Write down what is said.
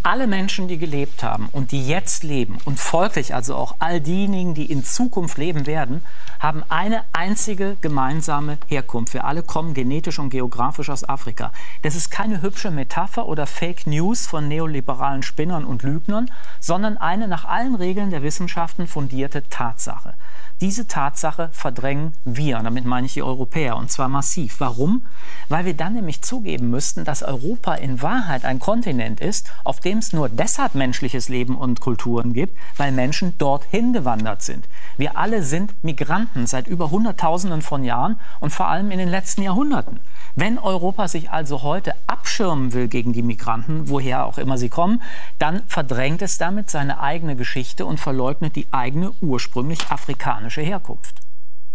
Alle Menschen, die gelebt haben und die jetzt leben und folglich also auch all diejenigen, die in Zukunft leben werden, haben eine einzige gemeinsame Herkunft. Wir alle kommen genetisch und geografisch aus Afrika. Das ist keine hübsche Metapher oder Fake News von neoliberalen Spinnern und Lügnern, sondern eine nach allen Regeln der Wissenschaften fundierte Tatsache. Diese Tatsache verdrängen wir, damit meine ich die Europäer, und zwar massiv. Warum? Weil wir dann nämlich zugeben müssten, dass Europa in Wahrheit ein Kontinent ist, auf dem es nur deshalb menschliches Leben und Kulturen gibt, weil Menschen dorthin gewandert sind. Wir alle sind Migranten seit über Hunderttausenden von Jahren und vor allem in den letzten Jahrhunderten. Wenn Europa sich also heute abschirmen will gegen die Migranten, woher auch immer sie kommen, dann verdrängt es damit seine eigene Geschichte und verleugnet die eigene ursprünglich afrikanische Herkunft.